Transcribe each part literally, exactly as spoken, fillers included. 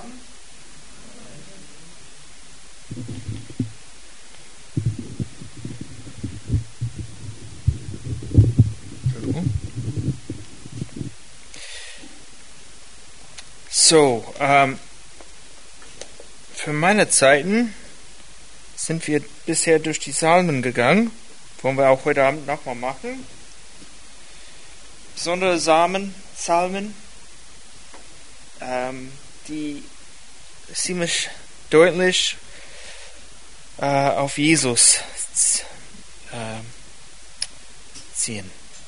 So, ähm, für meine Zeiten sind wir bisher durch die Psalmen gegangen. Wollen wir auch heute Abend nochmal machen. Besondere Psalmen, Psalmen, ähm, die ziemlich deutlich äh, auf Jesus äh, ziehen.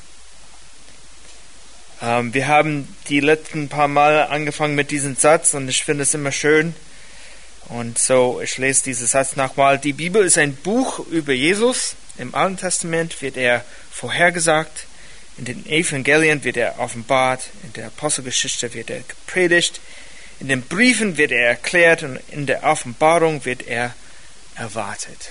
Ähm, wir haben die letzten paar Mal angefangen mit diesem Satz und ich finde es immer schön. Und so, ich lese diesen Satz nochmal. Die Bibel ist ein Buch über Jesus. Im Alten Testament wird er vorhergesagt. In den Evangelien wird er offenbart. In der Apostelgeschichte wird er gepredigt. In den Briefen wird er erklärt. Und in der Offenbarung wird er erwartet.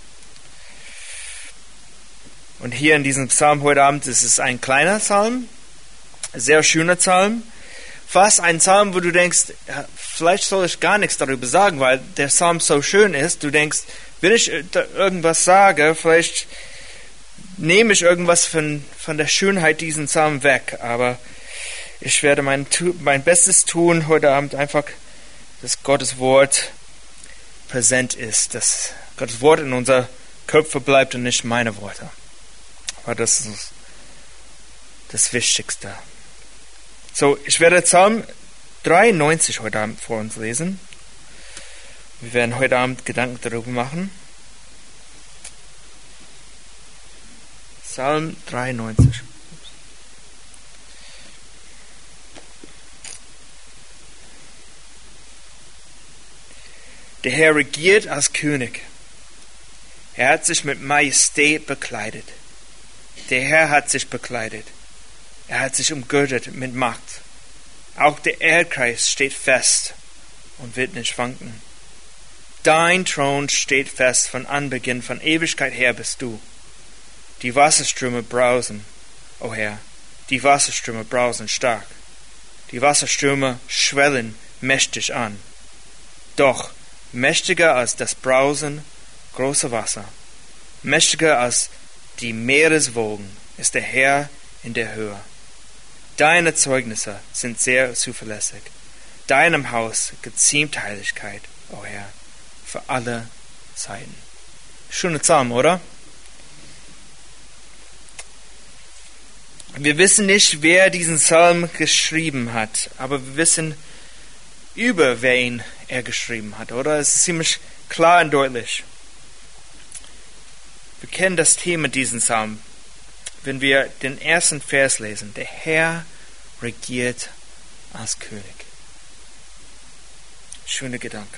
Und hier in diesem Psalm heute Abend ist es ein kleiner Psalm. Sehr schöner Psalm. Fast ein Psalm, wo du denkst, ja, vielleicht soll ich gar nichts darüber sagen, weil der Psalm so schön ist. Du denkst, wenn ich irgendwas sage, vielleicht nehme ich irgendwas von, von der Schönheit diesen Psalm weg. Aber ich werde mein, mein Bestes tun heute Abend einfach, dass Gottes Wort präsent ist, dass Gottes Wort in unser Köpfe bleibt und nicht meine Worte. Aber das ist das Wichtigste. So, ich werde Psalm dreiundneunzig heute Abend vor uns lesen. Wir werden heute Abend Gedanken darüber machen. Psalm dreiundneunzig. Der Herr regiert als König. Er hat sich mit Majestät bekleidet. Der Herr hat sich bekleidet. Er hat sich umgürtet mit Macht. Auch der Erdkreis steht fest und wird nicht wanken. Dein Thron steht fest von Anbeginn, von Ewigkeit her bist du. Die Wasserströme brausen, o Herr, die Wasserströme brausen stark. Die Wasserströme schwellen mächtig an. Doch mächtiger als das Brausen großer Wasser, mächtiger als die Meereswogen ist der Herr in der Höhe. Deine Zeugnisse sind sehr zuverlässig. Deinem Haus geziemt Heiligkeit, o Herr, für alle Zeiten. Schöner Psalm, oder? Wir wissen nicht, wer diesen Psalm geschrieben hat, aber wir wissen, über wen er geschrieben hat, oder? Es ist ziemlich klar und deutlich. Wir kennen das Thema diesen Psalm. Wenn wir den ersten Vers lesen, der Herr regiert als König. Schöner Gedanke.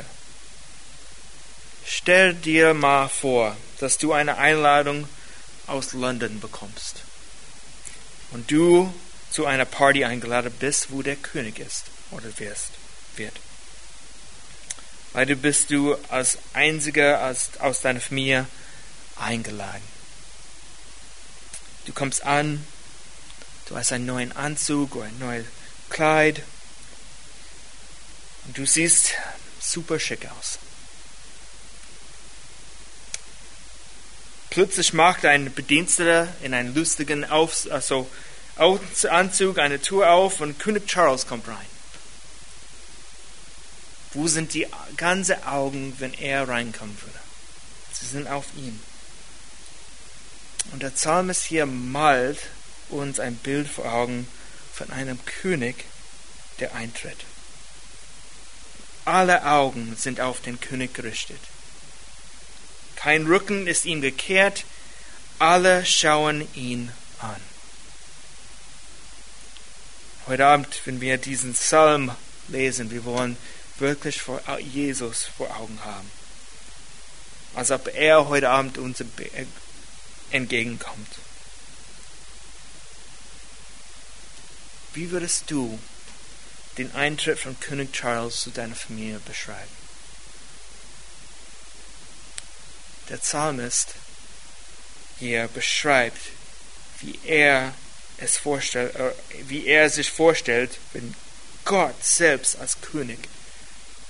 Stell dir mal vor, dass du eine Einladung aus London bekommst und du zu einer Party eingeladen bist, wo der König ist oder wirst, wird. Weil du bist du als einziger aus, aus deiner Familie eingeladen. Du kommst an, du hast einen neuen Anzug oder ein neues Kleid und du siehst super schick aus. Plötzlich macht ein Bediensteter in einem lustigen Auf, also Anzug eine Tür auf und König Charles kommt rein. Wo sind die ganzen Augen, wenn er reinkommen würde? Sie sind auf ihn. Und der Psalmist hier malt uns ein Bild vor Augen von einem König, der eintritt. Alle Augen sind auf den König gerichtet. Kein Rücken ist ihm gekehrt, alle schauen ihn an. Heute Abend, wenn wir diesen Psalm lesen, wir wollen wirklich vor Jesus vor Augen haben. Als ob er heute Abend uns entgegenkommt. Wie würdest du den Eintritt von König Charles zu deiner Familie beschreiben? Der Psalmist hier beschreibt, wie er es vorstellt, wie er sich vorstellt, wenn Gott selbst als König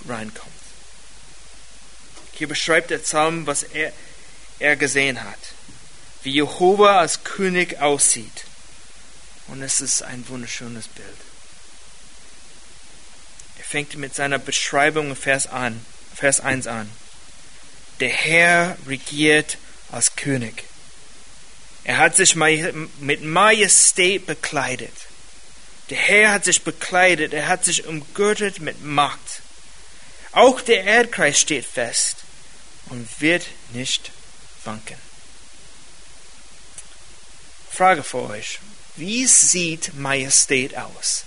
reinkommt. Hier beschreibt der Psalm, was er, er gesehen hat. Wie Jehova als König aussieht. Und es ist ein wunderschönes Bild. Er fängt mit seiner Beschreibung in Vers, an, Vers eins an. Der Herr regiert als König. Er hat sich mit Majestät bekleidet. Der Herr hat sich bekleidet, er hat sich umgürtet mit Macht. Auch der Erdkreis steht fest und wird nicht wanken. Frage für euch. Wie sieht Majestät aus?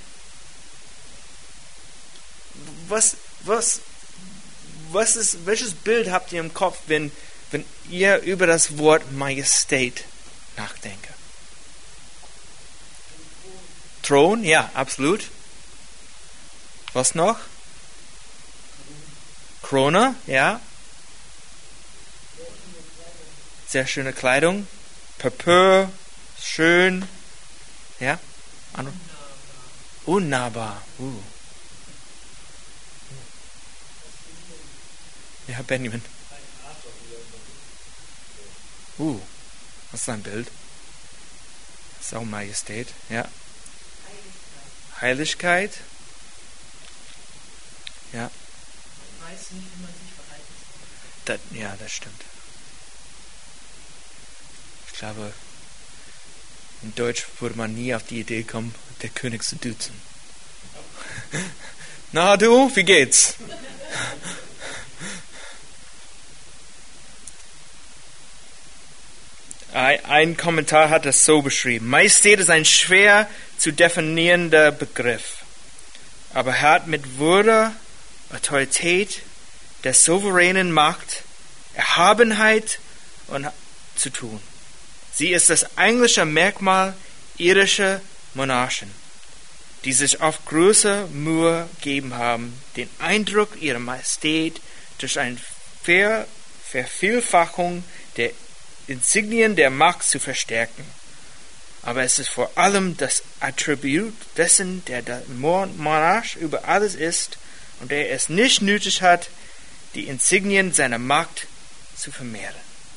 Was, was, was ist, welches Bild habt ihr im Kopf, wenn, wenn ihr über das Wort Majestät nachdenkt? Thron, ja, absolut. Was noch? Krone, ja. Sehr schöne Kleidung. Purpur, schön. Ja? Unnahbar. Uh. Ja, Benjamin. Uh, was ist ein Bild? Das ist auch Majestät, ja. Heiligkeit. Ja. Man weiß nicht, wie man sich verhalten soll. Das, ja, das stimmt. Ich glaube, in Deutsch würde man nie auf die Idee kommen, der König zu duzen. Na du, wie geht's? Ein Kommentar hat das so beschrieben. Majestät ist ein schwer zu definierender Begriff. Aber er hat mit Würde, Autorität, der souveränen Macht, Erhabenheit und zu tun. Sie ist das eigentliche Merkmal irischer Monarchen, die sich oft große Mühe gegeben haben, den Eindruck ihrer Majestät durch eine Ver- Vervielfachung der Insignien der Macht zu verstärken. Aber es ist vor allem das Attribut dessen, der der Monarch über alles ist und der es nicht nötig hat, die Insignien seiner Macht zu vermehren.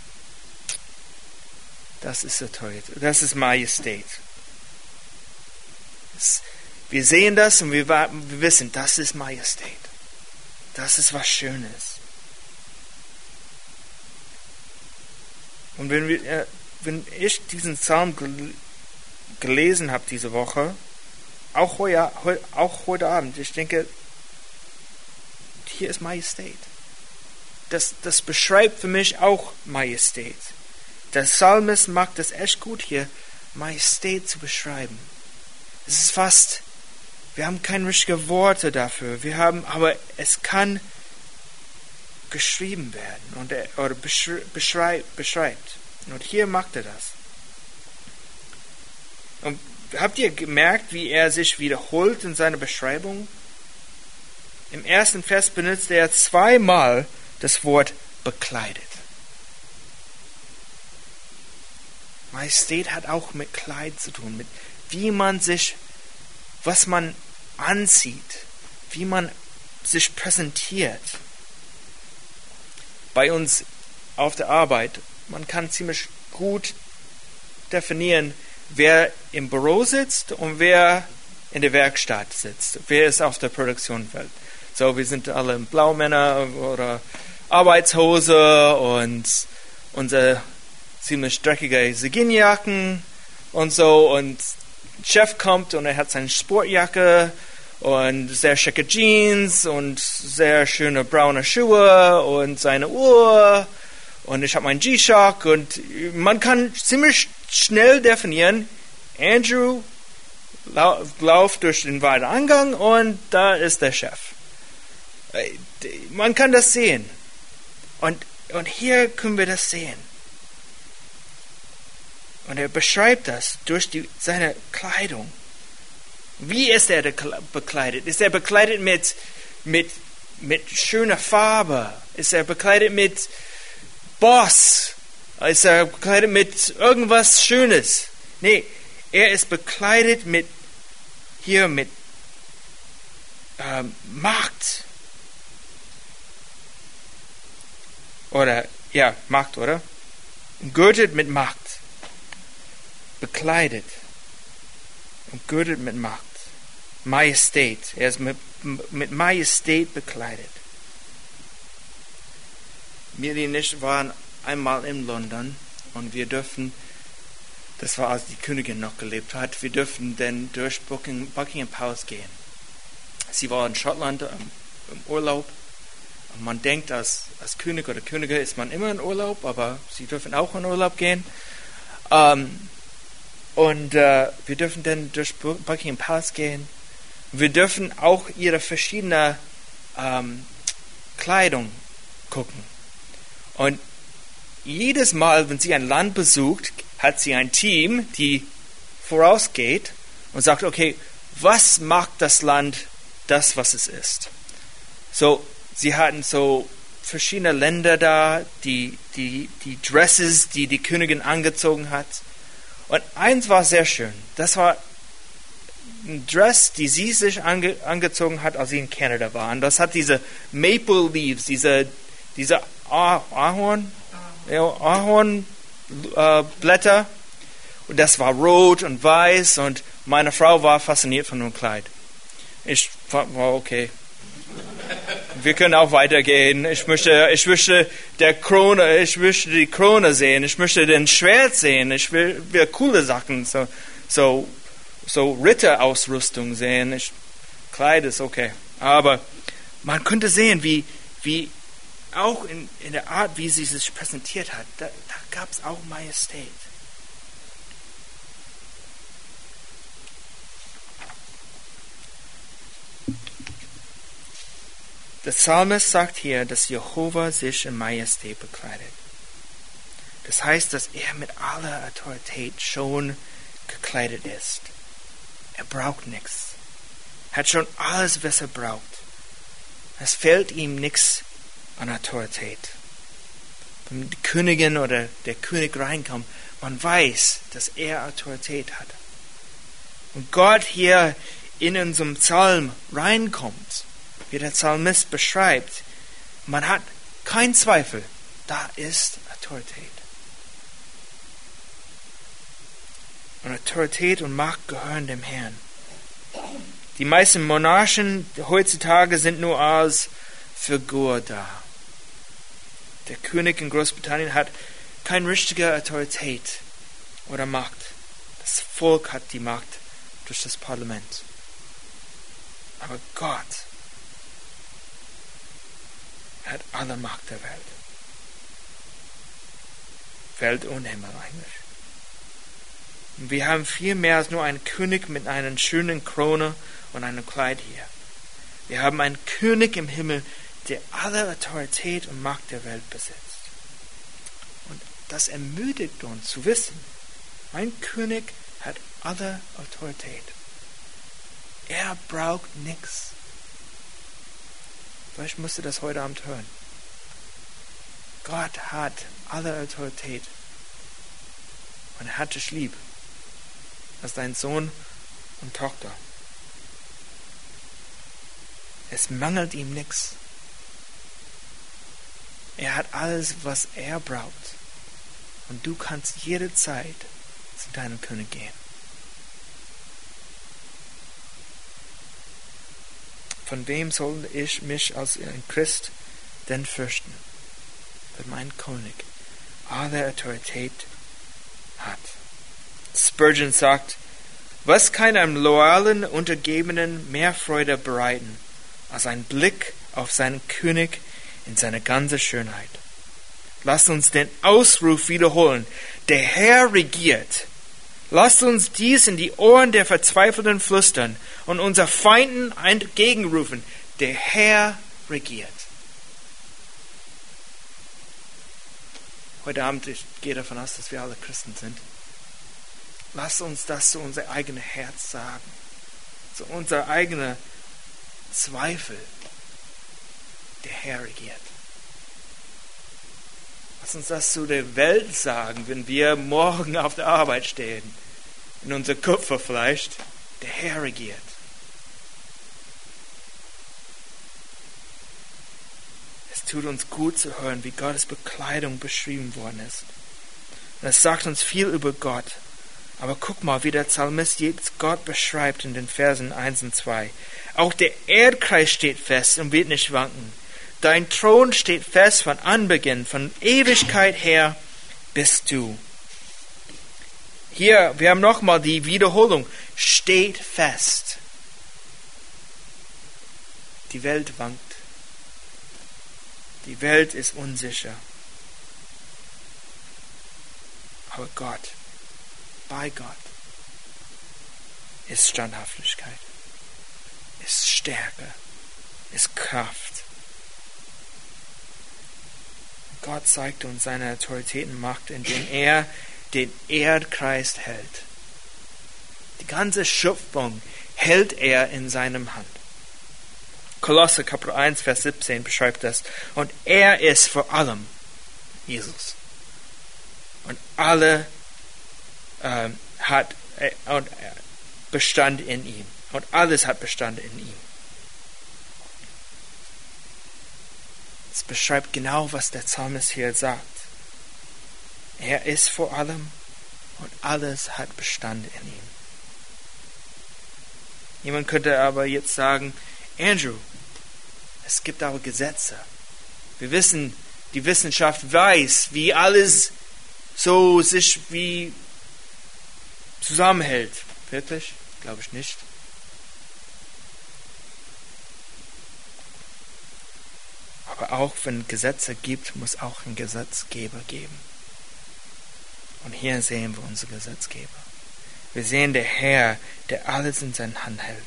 Das ist Autorität, das ist Majestät. Das, wir sehen das und wir, wir wissen, das ist Majestät. Das ist was Schönes. Und wenn, wir, äh, wenn ich diesen Psalm gel- gelesen habe diese Woche, auch heute, auch heute Abend, ich denke, hier ist Majestät. Das, das beschreibt für mich auch Majestät. Der Psalmist macht das echt gut hier, Majestät zu beschreiben. Es ist fast, wir haben keine richtigen Worte dafür, wir haben, aber es kann geschrieben werden und er, oder beschreibt, beschreibt. Und hier macht er das. Und habt ihr gemerkt, wie er sich wiederholt in seiner Beschreibung? Im ersten Vers benutzt er zweimal das Wort bekleidet. Majestät hat auch mit Kleid zu tun, mit wie man sich, was man anzieht, wie man sich präsentiert. Bei uns auf der Arbeit, man kann ziemlich gut definieren, wer im Büro sitzt und wer in der Werkstatt sitzt. Wer ist auf der Produktionsfeld. So, wir sind alle Blaumänner oder Arbeitshose und unsere ziemlich dreckige Seginjacken und so. Und der Chef kommt und er hat seine Sportjacke und sehr schicke Jeans und sehr schöne braune Schuhe und seine Uhr und ich habe meinen G-Shock und man kann ziemlich schnell definieren, Andrew lau- lauft durch den Weitereingang und da ist der Chef. Man kann das sehen. Und, und hier können wir das sehen. Und er beschreibt das durch die, seine Kleidung. Wie ist er bekleidet? Ist er bekleidet mit, mit, mit schöner Farbe? Ist er bekleidet mit Boss? Ist er bekleidet mit irgendwas Schönes? Nee, er ist bekleidet mit, hier mit ähm, Macht, oder, ja, Macht, oder? Umgürtet mit Macht. Bekleidet. Umgürtet mit Macht. Majestät. Er ist mit, mit Majestät bekleidet. Miri und ich waren einmal in London und wir dürfen, das war als die Königin noch gelebt hat, wir dürfen dann durch Buckingham Palace gehen. Sie war in Schottland ähm, im Urlaub. Und man denkt, als, als König oder Königin ist man immer in Urlaub, aber sie dürfen auch in Urlaub gehen. Ähm, und äh, wir dürfen dann durch Buckingham Palace gehen. Wir dürfen auch ihre verschiedene ähm, Kleidung gucken. Und jedes Mal, wenn sie ein Land besucht, hat sie ein Team, die vorausgeht und sagt, okay, was macht das Land das, was es ist? So, sie hatten so verschiedene Länder da, die, die, die Dresses, die die Königin angezogen hat. Und eins war sehr schön. Das war ein Dress, die sie sich ange, angezogen hat, als sie in Kanada war. Und das hat diese Maple Leaves, diese, diese Ahorn, ja, Ahornblätter. Äh, und das war rot und weiß. Und meine Frau war fasziniert von dem Kleid. Ich war okay. Wir können auch weitergehen. Ich möchte, ich möchte der Krone, ich möchte die Krone sehen. Ich möchte den Schwert sehen. Ich will, will coole Sachen, so, so, so Ritterausrüstung sehen. Ich, Kleid ist okay. Aber man könnte sehen, wie, wie auch in, in der Art, wie sie sich präsentiert hat, da, da gab es auch Majestät. Der Psalmist sagt hier, dass Jehova sich in Majestät bekleidet. Das heißt, dass er mit aller Autorität schon gekleidet ist. Er braucht nichts. Er hat schon alles, was er braucht. Es fehlt ihm nichts an Autorität. Wenn die Königin oder der König reinkommt, man weiß, dass er Autorität hat. Und Gott hier in unserem Psalm reinkommt, wie der Psalmist beschreibt, man hat keinen Zweifel, da ist Autorität. Und Autorität und Macht gehören dem Herrn. Die meisten Monarchen heutzutage sind nur als Figur da. Der König in Großbritannien hat keine richtige Autorität oder Macht. Das Volk hat die Macht durch das Parlament. Aber Gott hat alle Macht der Welt. Welt und Himmel eigentlich. Und wir haben viel mehr als nur einen König mit einer schönen Krone und einem Kleid hier. Wir haben einen König im Himmel, der alle Autorität und Macht der Welt besitzt. Und das ermutigt uns zu wissen, mein König hat alle Autorität. Er braucht nichts. Vielleicht musst du das heute Abend hören. Gott hat alle Autorität. Und er hat dich lieb. Als dein Sohn und Tochter. Es mangelt ihm nichts. Er hat alles, was er braucht. Und du kannst jederzeit zu deinem König gehen. Von wem soll ich mich als ein Christ denn fürchten? Wenn mein König alle Autorität hat. Spurgeon sagt, was kann einem loyalen Untergebenen mehr Freude bereiten, als ein Blick auf seinen König in seiner ganzen Schönheit. Lasst uns den Ausruf wiederholen, der Herr regiert. Lasst uns dies in die Ohren der Verzweifelten flüstern und unser Feinden entgegenrufen, der Herr regiert. Heute Abend, ich gehe davon aus, dass wir alle Christen sind. Lasst uns das zu unser eigenes Herz sagen, zu unser eigener Zweifel. Der Herr regiert. Lass uns das zu der Welt sagen, wenn wir morgen auf der Arbeit stehen, in unser Kupfer vielleicht. Der Herr regiert. tut uns gut zu hören, wie Gottes Bekleidung beschrieben worden ist. Und es sagt uns viel über Gott. Aber guck mal, wie der Psalmist jetzt Gott beschreibt in den Versen eins und zwei. Auch der Erdkreis steht fest und wird nicht wanken. Dein Thron steht fest von Anbeginn, von Ewigkeit her bist du. Hier, wir haben nochmal die Wiederholung. Steht fest. Die Welt wankt. Die Welt ist unsicher. Aber Gott, bei Gott, ist Standhaftigkeit, ist Stärke, ist Kraft. Gott zeigt uns seine Autorität und Macht, indem er den Erdkreis hält. Die ganze Schöpfung hält er in seinem Hand. Kolosser Kapitel eins, Vers siebzehn beschreibt das. Und er ist vor allem Jesus. Und alle äh, hat äh, und, äh, Bestand in ihm. Und alles hat Bestand in ihm. Es beschreibt genau, was der Psalmist hier sagt. Er ist vor allem und alles hat Bestand in ihm. Jemand könnte aber jetzt sagen, Andrew, es gibt aber Gesetze. Wir wissen, die Wissenschaft weiß, wie alles so sich wie zusammenhält. Wirklich? Glaube ich nicht. Aber auch wenn Gesetze gibt, muss auch ein Gesetzgeber geben. Und hier sehen wir unsere Gesetzgeber. Wir sehen der Herr, der alles in seiner Hand hält.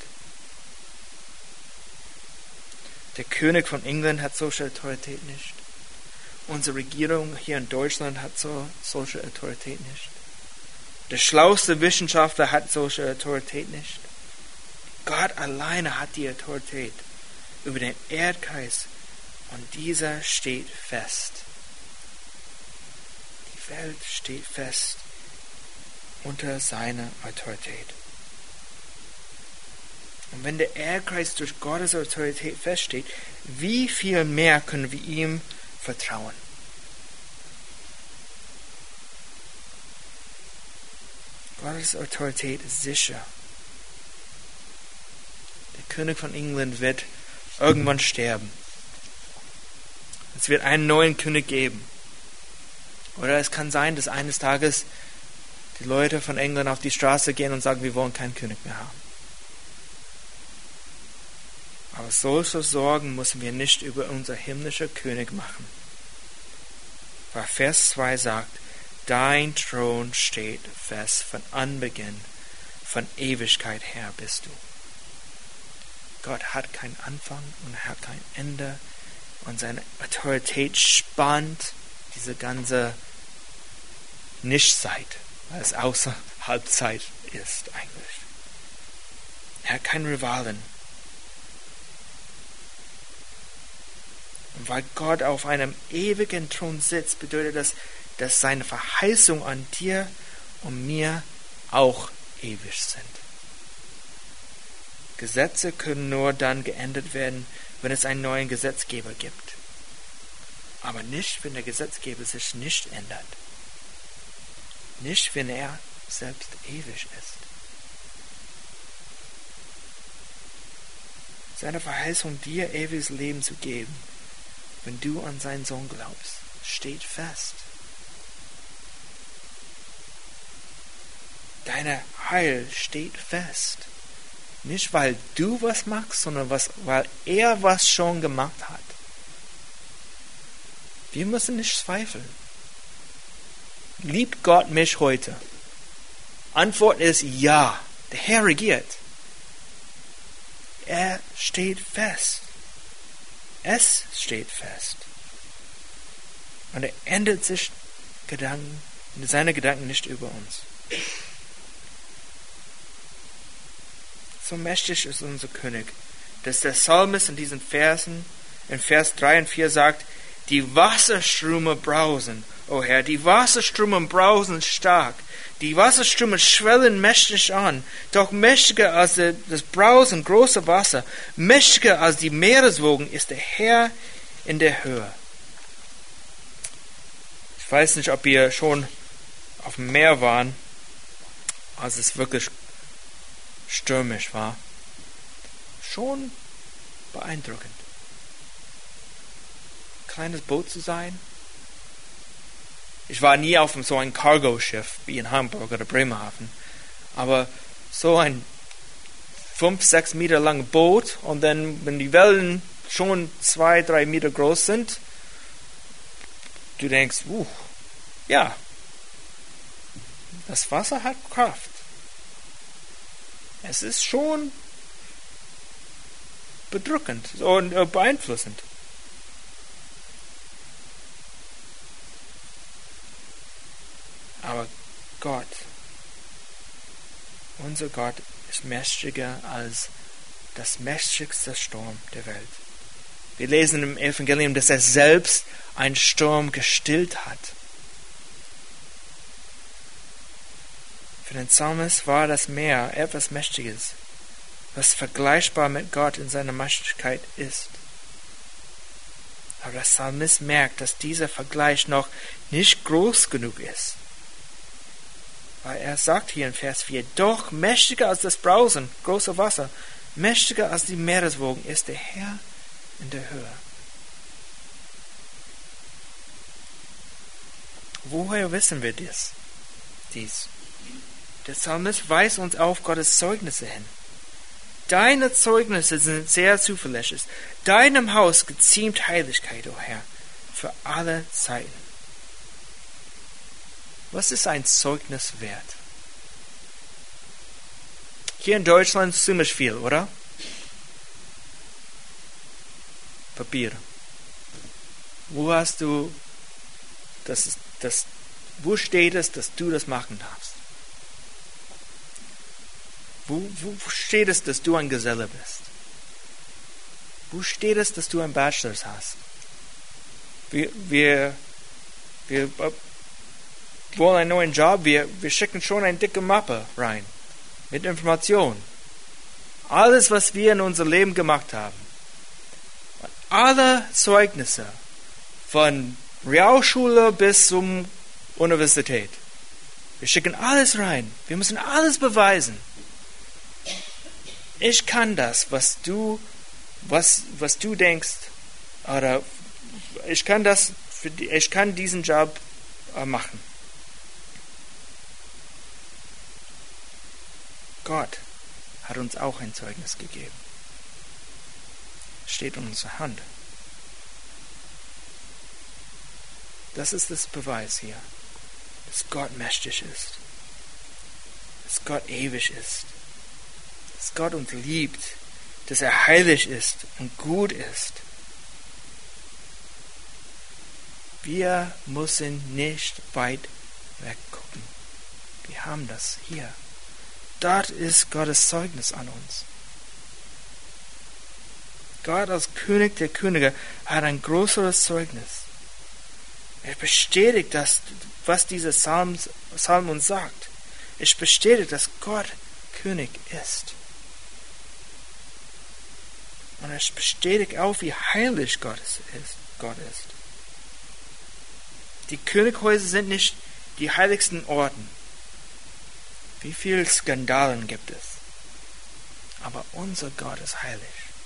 Der König von England hat solche Autorität nicht. Unsere Regierung hier in Deutschland hat so, solche Autorität nicht. Der schlauste Wissenschaftler hat solche Autorität nicht. Gott alleine hat die Autorität über den Erdkreis und dieser steht fest. Die Welt steht fest unter seiner Autorität. Und wenn der Erdkreis durch Gottes Autorität feststeht, wie viel mehr können wir ihm vertrauen? Gottes Autorität ist sicher. Der König von England wird irgendwann sterben. Es wird einen neuen König geben. Oder es kann sein, dass eines Tages die Leute von England auf die Straße gehen und sagen, wir wollen keinen König mehr haben. Aber solche Sorgen müssen wir nicht über unser himmlischer König machen. Weil Vers zwei sagt, dein Thron steht fest von Anbeginn, von Ewigkeit her bist du. Gott hat keinen Anfang und er hat kein Ende und seine Autorität spannt diese ganze Nichtzeit, weil es außer Halbzeit ist eigentlich. Er hat keinen Rivalen. Und weil Gott auf einem ewigen Thron sitzt, bedeutet das, dass seine Verheißungen an dir und mir auch ewig sind. Gesetze können nur dann geändert werden, wenn es einen neuen Gesetzgeber gibt. Aber nicht, wenn der Gesetzgeber sich nicht ändert. Nicht, wenn er selbst ewig ist. Seine Verheißung, dir ewiges Leben zu geben, wenn du an seinen Sohn glaubst, steht fest. Deine Heil steht fest. Nicht, weil du was machst, sondern was, weil er was schon gemacht hat. Wir müssen nicht zweifeln. Liebt Gott mich heute? Antwort ist ja. Der Herr regiert. Er steht fest. Es steht fest. Und er ändert sich Gedanken, seine Gedanken nicht über uns. So mächtig ist unser König, dass der Psalmist in diesen Versen, in Vers drei und vier sagt, die Wasserströme brausen, o Herr, die Wasserströme brausen stark, die Wasserströme schwellen mächtig an, doch mächtiger als das Brausen großer Wasser, mächtiger als die Meereswogen ist der Herr in der Höhe. Ich weiß nicht, ob ihr schon auf dem Meer waren, als es wirklich stürmisch war. Schon beeindruckend. Kleines Boot zu sein. Ich war nie auf so ein Cargo-Schiff wie in Hamburg oder Bremerhaven, aber so ein fünf, sechs Meter langes Boot und dann, wenn die Wellen schon zwei, drei Meter groß sind, du denkst, uh, ja, das Wasser hat Kraft. Es ist schon bedrückend und beeinflussend. Aber Gott, unser Gott, ist mächtiger als das mächtigste Sturm der Welt. Wir lesen im Evangelium, dass er selbst einen Sturm gestillt hat. Für den Psalmist war das Meer etwas Mächtiges, was vergleichbar mit Gott in seiner Mächtigkeit ist. Aber der Psalmist merkt, dass dieser Vergleich noch nicht groß genug ist. Weil er sagt hier in Vers vier, doch mächtiger als das Brausen großer Wasser, mächtiger als die Meereswogen ist der Herr in der Höhe. Woher wissen wir dies? dies? Der Psalmist weist uns auf Gottes Zeugnisse hin. Deine Zeugnisse sind sehr zuverlässig. Deinem Haus geziemt Heiligkeit, o oh Herr, für alle Zeiten. Was ist ein Zeugnis wert? Hier in Deutschland ziemlich viel, oder? Papier. Wo hast du das, das, wo steht es, dass du das machen darfst? Wo, wo steht es, dass du ein Geselle bist? Wo steht es, dass du ein Bachelor hast? Wir, wir, wir wollen einen neuen Job, wir, wir schicken schon eine dicke Mappe rein mit Informationen. Alles, was wir in unser Leben gemacht haben. Alle Zeugnisse von Realschule bis zum Universität. Wir schicken alles rein. Wir müssen alles beweisen. Ich kann das, was du, was, was du denkst, oder ich kann das, für die, ich kann diesen Job äh, machen. Gott hat uns auch ein Zeugnis gegeben. Steht in unserer Hand. Das ist das Beweis hier, dass Gott mächtig ist, dass Gott ewig ist, dass Gott uns liebt, dass er heilig ist und gut ist. Wir müssen nicht weit weggucken. Wir haben das hier. Dort ist Gottes Zeugnis an uns. Gott als König der Könige hat ein größeres Zeugnis. Er bestätigt das, was dieser Psalm, Psalm uns sagt. Es bestätigt, dass Gott König ist. Und es bestätigt auch, wie heilig Gott ist. Gott ist. Die Könighäuser sind nicht die heiligsten Orten. Wie viele Skandalen gibt es? Aber unser Gott ist heilig.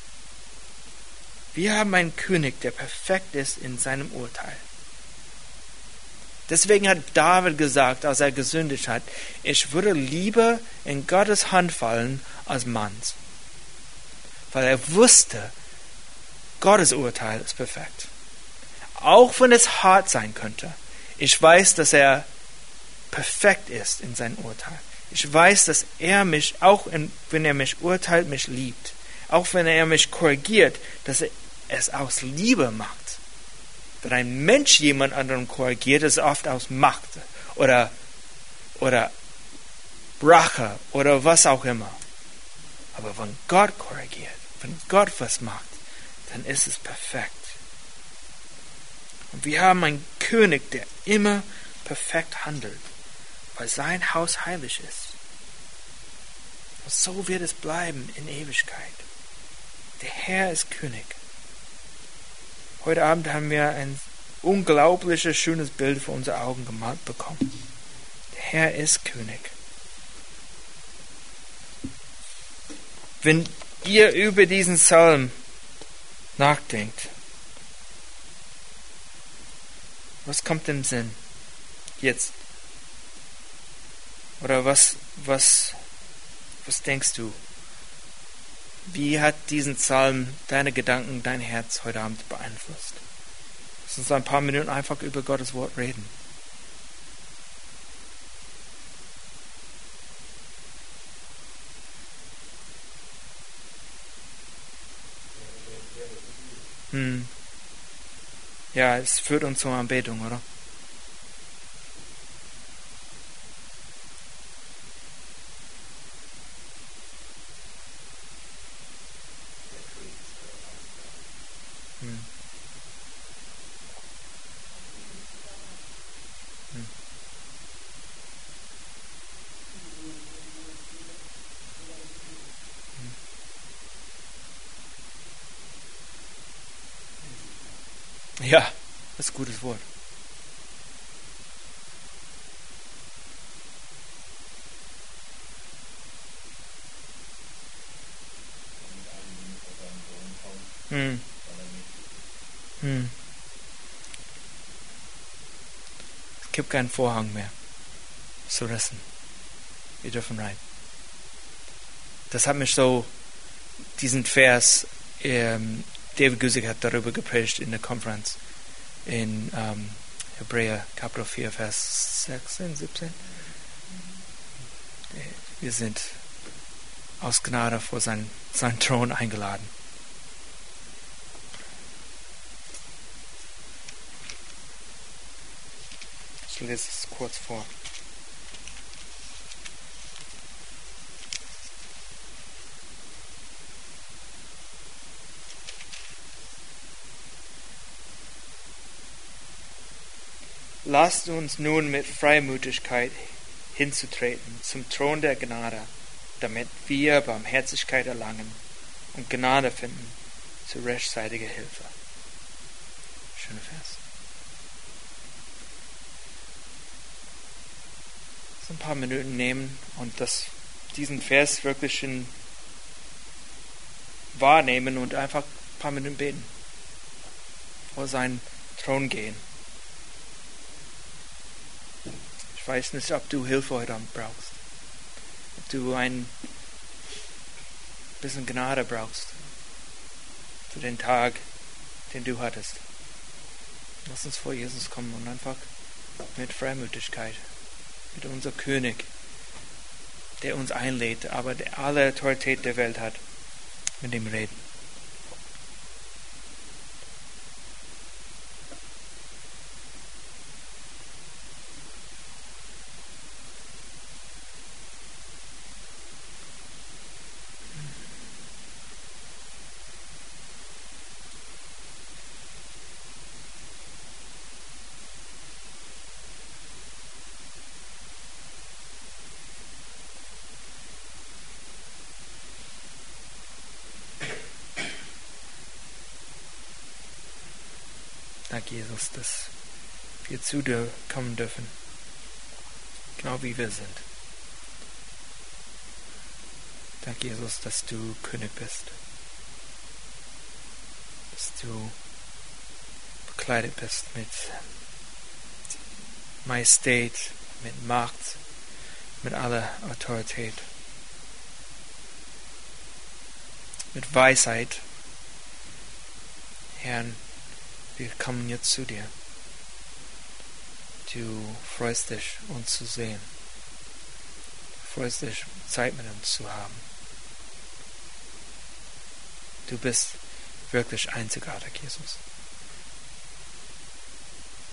Wir haben einen König, der perfekt ist in seinem Urteil. Deswegen hat David gesagt, als er gesündigt hat, ich würde lieber in Gottes Hand fallen als Manns. Weil er wusste, Gottes Urteil ist perfekt. Auch wenn es hart sein könnte. Ich weiß, dass er perfekt ist in seinem Urteil. Ich weiß, dass er mich, auch wenn er mich urteilt, mich liebt. Auch wenn er mich korrigiert, dass er es aus Liebe macht. Wenn ein Mensch jemand anderen korrigiert, ist es oft aus Macht oder, oder Rache oder was auch immer. Aber wenn Gott korrigiert, wenn Gott was macht, dann ist es perfekt. Und wir haben einen König, der immer perfekt handelt, weil sein Haus heilig ist. Und so wird es bleiben in Ewigkeit. Der Herr ist König. Heute Abend haben wir ein unglaubliches, schönes Bild vor unsere Augen gemalt bekommen. Der Herr ist König. Wenn ihr über diesen Psalm nachdenkt, was kommt im Sinn jetzt? Oder was, was, was denkst du? Wie hat diesen Psalm deine Gedanken, dein Herz heute Abend beeinflusst? Lass uns ein paar Minuten einfach über Gottes Wort reden. Hm. Ja, es führt uns zur Anbetung, oder? Hm. Hm. Ja, das ist ein gutes Wort. Hm. Hm. Es gibt keinen Vorhang mehr zu rissen. Wir dürfen rein. Das hat mich so, diesen Vers, ähm, David Guzik hat darüber gepredigt in der Konferenz in ähm, Hebräer Kapitel vier, Vers sechzehn, siebzehn. Wir sind aus Gnade vor seinen, seinen Thron eingeladen. Ich lese es kurz vor. Lasst uns nun mit Freimütigkeit hinzutreten zum Thron der Gnade, damit wir Barmherzigkeit erlangen und Gnade finden zur rechtzeitigen Hilfe. Schöner Vers. So ein paar Minuten nehmen und das, diesen Vers wirklich in wahrnehmen und einfach ein paar Minuten beten. Vor seinen Thron gehen. Ich weiß nicht, ob du Hilfe heute Abend brauchst. Ob du ein bisschen Gnade brauchst. Für den Tag, den du hattest. Lass uns vor Jesus kommen und einfach mit Freimütigkeit, mit unserem König, der uns einlädt, aber der alle Autorität der Welt hat, mit ihm reden. Danke, Jesus, dass wir zu dir kommen dürfen, genau wie wir sind. Danke, Jesus, dass du König bist, dass du bekleidet bist mit Majestät, mit Macht, mit aller Autorität, mit Weisheit. Herr, wir kommen jetzt zu dir. Du freust dich, uns zu sehen. Du freust dich, Zeit mit uns zu haben. Du bist wirklich einzigartig, Jesus.